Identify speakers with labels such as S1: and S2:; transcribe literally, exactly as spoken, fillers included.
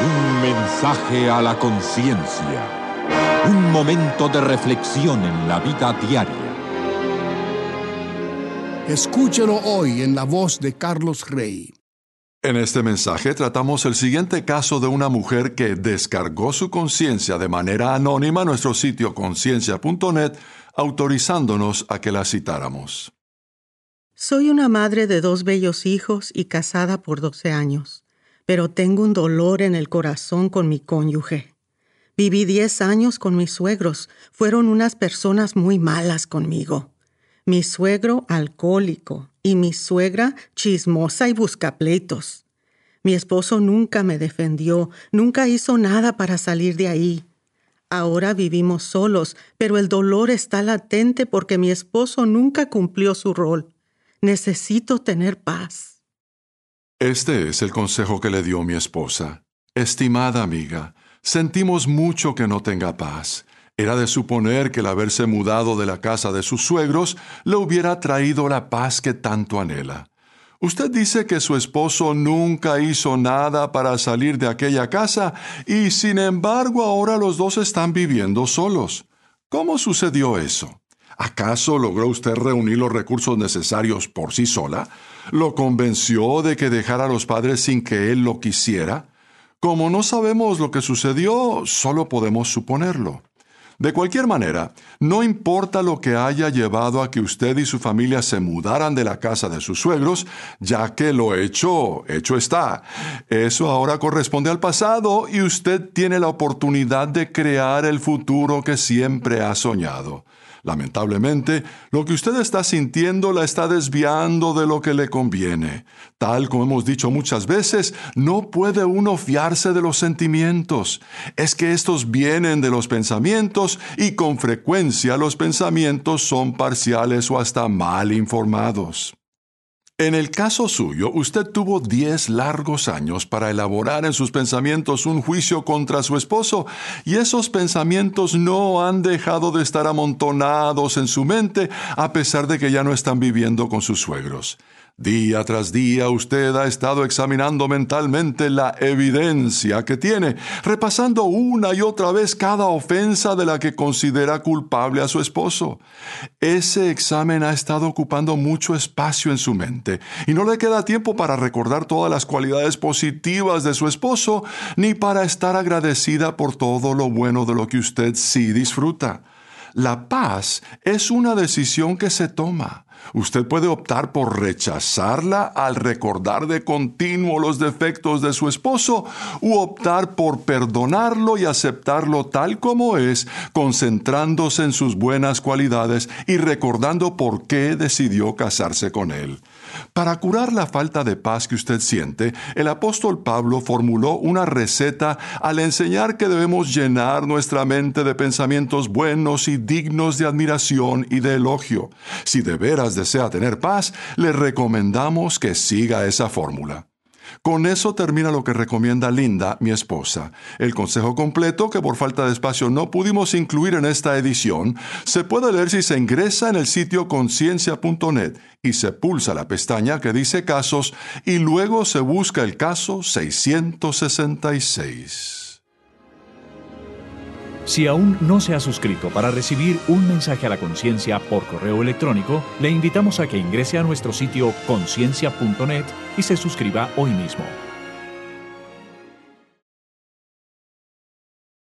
S1: Un mensaje a la conciencia. Un momento de reflexión en la vida diaria.
S2: Escúchelo hoy en la voz de Carlos Rey.
S3: En este mensaje tratamos el siguiente caso de una mujer que descargó su conciencia de manera anónima a nuestro sitio conciencia punto net, autorizándonos a que la citáramos.
S4: Soy una madre de dos bellos hijos y casada por doce años, pero tengo un dolor en el corazón con mi cónyuge. Viví diez años con mis suegros. Fueron unas personas muy malas conmigo. Mi suegro alcohólico y mi suegra chismosa y buscapleitos. Mi esposo nunca me defendió, nunca hizo nada para salir de ahí. Ahora vivimos solos, pero el dolor está latente porque mi esposo nunca cumplió su rol. Necesito tener paz.
S3: Este es el consejo que le dio mi esposa. Estimada amiga, sentimos mucho que no tenga paz. Era de suponer que el haberse mudado de la casa de sus suegros le hubiera traído la paz que tanto anhela. Usted dice que su esposo nunca hizo nada para salir de aquella casa y, sin embargo, ahora los dos están viviendo solos. ¿Cómo sucedió eso? ¿Acaso logró usted reunir los recursos necesarios por sí sola? ¿Lo convenció de que dejara a los padres sin que él lo quisiera? Como no sabemos lo que sucedió, solo podemos suponerlo. De cualquier manera, no importa lo que haya llevado a que usted y su familia se mudaran de la casa de sus suegros, ya que lo hecho, hecho está. Eso ahora corresponde al pasado y usted tiene la oportunidad de crear el futuro que siempre ha soñado. Lamentablemente, lo que usted está sintiendo la está desviando de lo que le conviene. Tal como hemos dicho muchas veces, no puede uno fiarse de los sentimientos. Es que estos vienen de los pensamientos y con frecuencia los pensamientos son parciales o hasta mal informados. En el caso suyo, usted tuvo diez largos años para elaborar en sus pensamientos un juicio contra su esposo, y esos pensamientos no han dejado de estar amontonados en su mente a pesar de que ya no están viviendo con sus suegros. Día tras día usted ha estado examinando mentalmente la evidencia que tiene, repasando una y otra vez cada ofensa de la que considera culpable a su esposo. Ese examen ha estado ocupando mucho espacio en su mente y no le queda tiempo para recordar todas las cualidades positivas de su esposo ni para estar agradecida por todo lo bueno de lo que usted sí disfruta. La paz es una decisión que se toma. Usted puede optar por rechazarla al recordar de continuo los defectos de su esposo u optar por perdonarlo y aceptarlo tal como es, concentrándose en sus buenas cualidades y recordando por qué decidió casarse con él. Para curar la falta de paz que usted siente, el apóstol Pablo formuló una receta al enseñar que debemos llenar nuestra mente de pensamientos buenos y dignos de admiración y de elogio. Si de veras desea tener paz, le recomendamos que siga esa fórmula. Con eso termina lo que recomienda Linda, mi esposa. El consejo completo, que por falta de espacio no pudimos incluir en esta edición, se puede leer si se ingresa en el sitio conciencia punto net y se pulsa la pestaña que dice casos y luego se busca el caso seiscientos sesenta y seis.
S5: Si aún no se ha suscrito para recibir un mensaje a la conciencia por correo electrónico, le invitamos a que ingrese a nuestro sitio conciencia punto net y se suscriba hoy mismo.